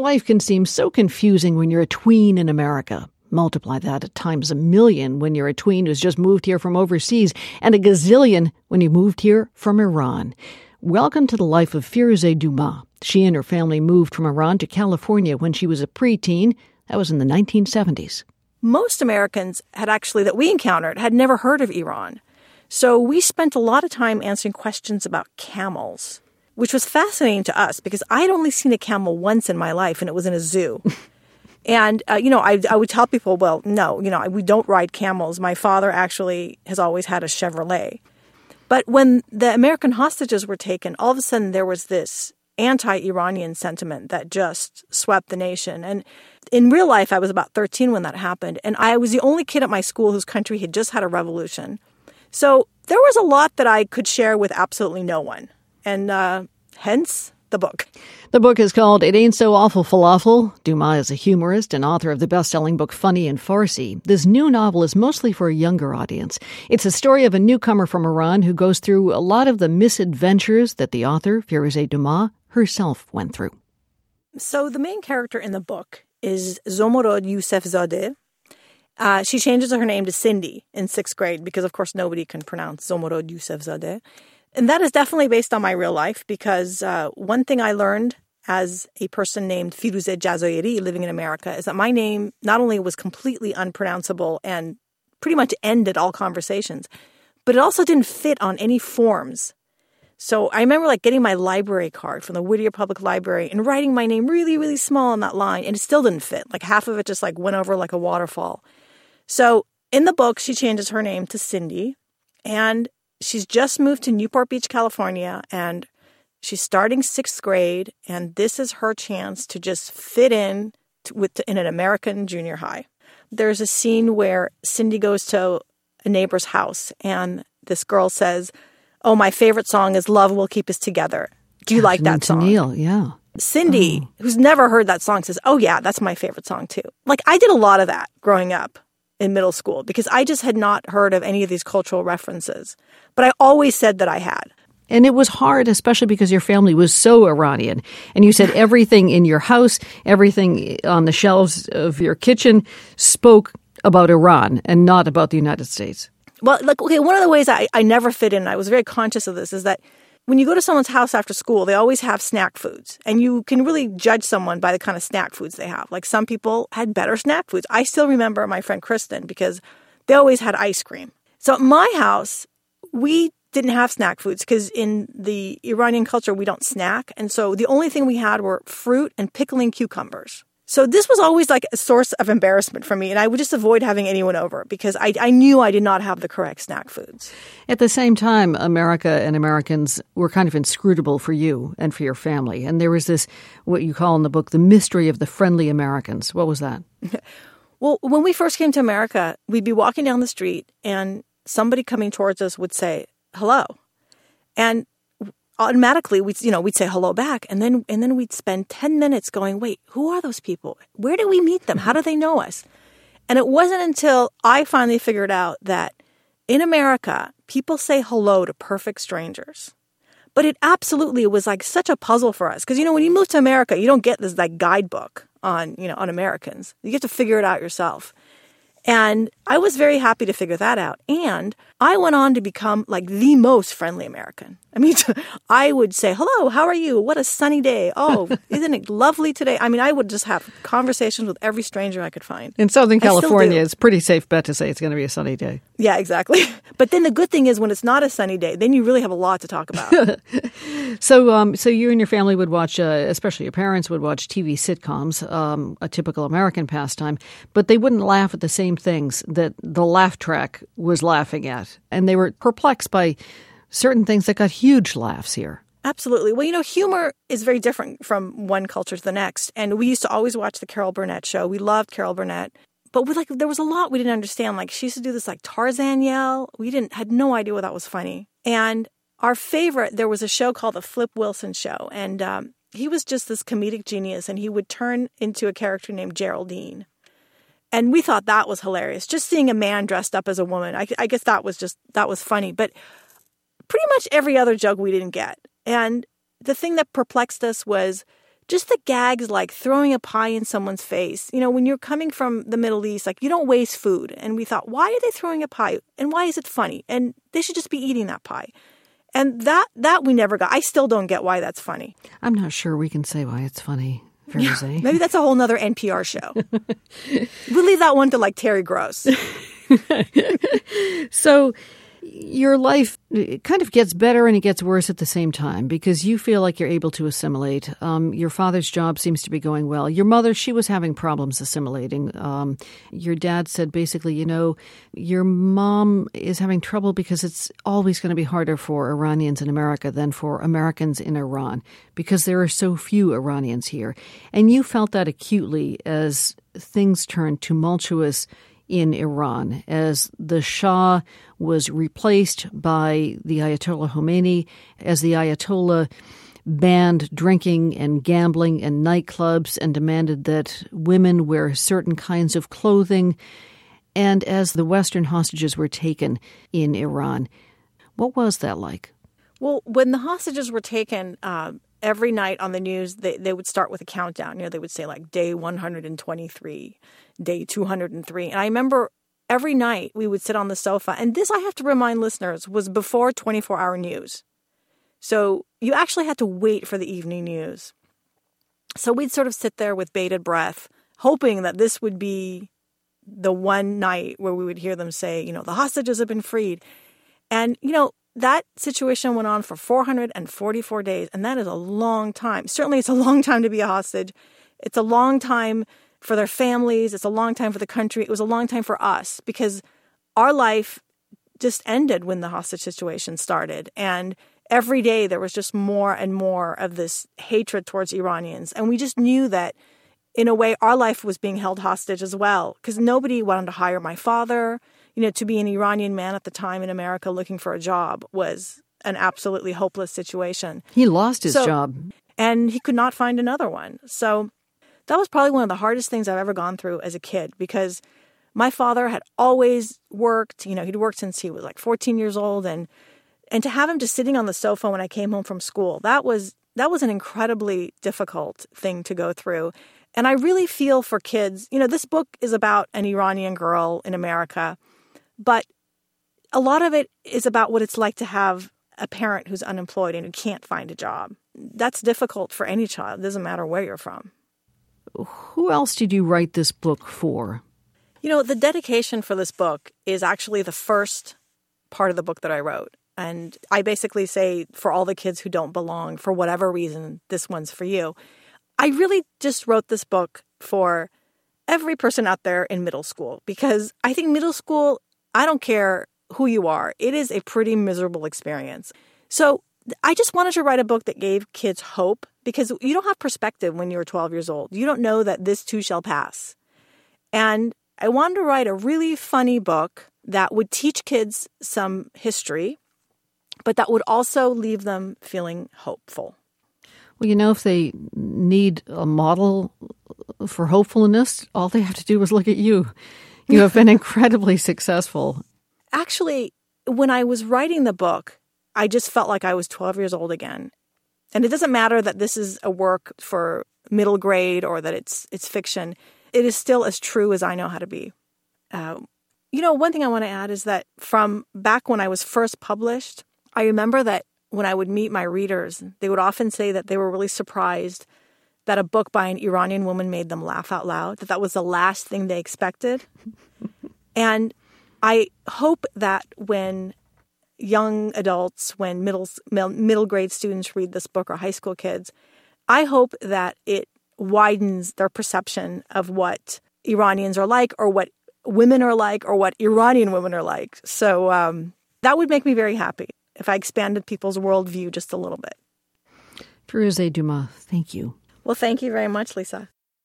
Life can seem so confusing when you're a tween in America. Multiply that at times a million when you're a tween who's just moved here from overseas, and a gazillion when you moved here from Iran. Welcome to the life of Firouzeh Dumas. She and her family moved from Iran to California when she was a preteen. That was in the 1970s. Most Americans that we encountered had never heard of Iran. So we spent a lot of time answering questions about camels, which was fascinating to us because I'd only seen a camel once in my life, and it was in a zoo. And, I would tell people, well, no, we don't ride camels. My father actually has always had a Chevrolet. But when the American hostages were taken, all of a sudden there was this anti-Iranian sentiment that just swept the nation. And in real life, I was about 13 when that happened. And I was the only kid at my school whose country had just had a revolution. So there was a lot that I could share with absolutely no one. And hence the book. The book is called It Ain't So Awful Falafel. Dumas is a humorist and author of the best-selling book Funny in Farsi. This new novel is mostly for a younger audience. It's a story of a newcomer from Iran who goes through a lot of the misadventures that the author, Firouzeh Dumas, herself went through. So the main character in the book is Zomorod Yousefzadeh. She changes her name to Cindy in 6th grade because, of course, nobody can pronounce Zomorod Yousefzadeh. And that is definitely based on my real life because one thing I learned as a person named Firouzeh Jazoiri living in America is that my name not only was completely unpronounceable and pretty much ended all conversations, but it also didn't fit on any forms. So I remember getting my library card from the Whittier Public Library and writing my name really, really small on that line, and it still didn't fit. Half of it just went over like a waterfall. So in the book, she changes her name to Cindy, and she's just moved to Newport Beach, California, and she's starting 6th grade, and this is her chance to just fit in in an American junior high. There's a scene where Cindy goes to a neighbor's house, and this girl says, "Oh, my favorite song is Love Will Keep Us Together. Do you like that song?" Neil, yeah. Cindy, who's never heard that song, says, "Oh, yeah, that's my favorite song, too." I did a lot of that growing up in middle school because I just had not heard of any of these cultural references. But I always said that I had. And it was hard, especially because your family was so Iranian. And you said everything in your house, everything on the shelves of your kitchen spoke about Iran and not about the United States. Well, one of the ways I never fit in, and I was very conscious of this, is that when you go to someone's house after school, they always have snack foods. And you can really judge someone by the kind of snack foods they have. Some people had better snack foods. I still remember my friend Kristen because they always had ice cream. So at my house, we didn't have snack foods because in the Iranian culture, we don't snack. And so the only thing we had were fruit and pickling cucumbers. So this was always a source of embarrassment for me. And I would just avoid having anyone over because I knew I did not have the correct snack foods. At the same time, America and Americans were kind of inscrutable for you and for your family. And there was this, what you call in the book, the mystery of the friendly Americans. What was that? Well, when we first came to America, we'd be walking down the street and somebody coming towards us would say, "Hello." And automatically we'd say hello back. And then we'd spend 10 minutes going, wait, who are those people? Where do we meet them? How do they know us? And it wasn't until I finally figured out that in America, people say hello to perfect strangers. But it absolutely was such a puzzle for us. Because, when you move to America, you don't get this guidebook on Americans. You get to figure it out yourself. And I was very happy to figure that out. And I went on to become the most friendly American. I mean, I would say, "Hello, how are you? What a sunny day. Oh, isn't it lovely today?" I mean, I would just have conversations with every stranger I could find. In Southern California, it's a pretty safe bet to say it's going to be a sunny day. Yeah, exactly. But then the good thing is when it's not a sunny day, then you really have a lot to talk about. So you and your family would watch, especially your parents would watch TV sitcoms, a typical American pastime, but they wouldn't laugh at the same things that the laugh track was laughing at. And they were perplexed by certain things that got huge laughs here. Absolutely. Well, humor is very different from one culture to the next. And we used to always watch the Carol Burnett show. We loved Carol Burnett. But there was a lot we didn't understand. She used to do this Tarzan yell. We had no idea what that was funny. And our favorite, there was a show called The Flip Wilson Show. And he was just this comedic genius. And he would turn into a character named Geraldine. And we thought that was hilarious. Just seeing a man dressed up as a woman. I guess that was funny. But pretty much every other joke we didn't get. And the thing that perplexed us was just the gags like throwing a pie in someone's face. You know, when you're coming from the Middle East, like you don't waste food. And we thought, why are they throwing a pie? And why is it funny? And they should just be eating that pie. And that we never got. I still don't get why that's funny. I'm not sure we can say why it's funny, Firuze. Maybe that's a whole nother NPR show. We'll leave that one to like Terry Gross. So your life kind of gets better and it gets worse at the same time because you feel like you're able to assimilate. Your father's job seems to be going well. Your mother, she was having problems assimilating. Your dad said basically, you know, your mom is having trouble because it's always going to be harder for Iranians in America than for Americans in Iran because there are so few Iranians here. And you felt that acutely as things turned tumultuous in Iran, as the Shah was replaced by the Ayatollah Khomeini, as the Ayatollah banned drinking and gambling and nightclubs and demanded that women wear certain kinds of clothing, and as the Western hostages were taken in Iran. What was that like? Well, when the hostages were taken, every night on the news, they would start with a countdown. You know, they would say like day 123, day 203. And I remember every night we would sit on the sofa. And this, I have to remind listeners, was before 24-hour news. So you actually had to wait for the evening news. So we'd sort of sit there with bated breath, hoping that this would be the one night where we would hear them say, you know, the hostages have been freed. And, you know, that situation went on for 444 days, and that is a long time. Certainly, it's a long time to be a hostage. It's a long time for their families. It's a long time for the country. It was a long time for us because our life just ended when the hostage situation started. And every day there was just more and more of this hatred towards Iranians. And we just knew that, in a way, our life was being held hostage as well because nobody wanted to hire my father. You know, to be an Iranian man at the time in America looking for a job was an absolutely hopeless situation. He lost his job. And he could not find another one. So that was probably one of the hardest things I've ever gone through as a kid because my father had always worked. You know, he'd worked since he was like 14 years old. And to have him just sitting on the sofa when I came home from school, that was an incredibly difficult thing to go through. And I really feel for kids. You know, this book is about an Iranian girl in America. But a lot of it is about what it's like to have a parent who's unemployed and who can't find a job. That's difficult for any child. It doesn't matter where you're from. Who else did you write this book for? You know, the dedication for this book is actually the first part of the book that I wrote. And I basically say, for all the kids who don't belong, for whatever reason, this one's for you. I really just wrote this book for every person out there in middle school because I think middle school, I don't care who you are. It is a pretty miserable experience. So I just wanted to write a book that gave kids hope because you don't have perspective when you're 12 years old. You don't know that this too shall pass. And I wanted to write a really funny book that would teach kids some history, but that would also leave them feeling hopeful. Well, you know, if they need a model for hopefulness, all they have to do is look at you. You have been incredibly successful. Actually, when I was writing the book, I just felt like I was 12 years old again. And it doesn't matter that this is a work for middle grade or that it's fiction. It is still as true as I know how to be. You know, one thing I want to add is that from back when I was first published, I remember that when I would meet my readers, they would often say that they were really surprised that a book by an Iranian woman made them laugh out loud, that was the last thing they expected. And I hope that when young adults, when middle grade students read this book or high school kids, I hope that it widens their perception of what Iranians are like or what women are like or what Iranian women are like. So that would make me very happy if I expanded people's worldview just a little bit. Firuze Dumas, thank you. Well, thank you very much, Lisa.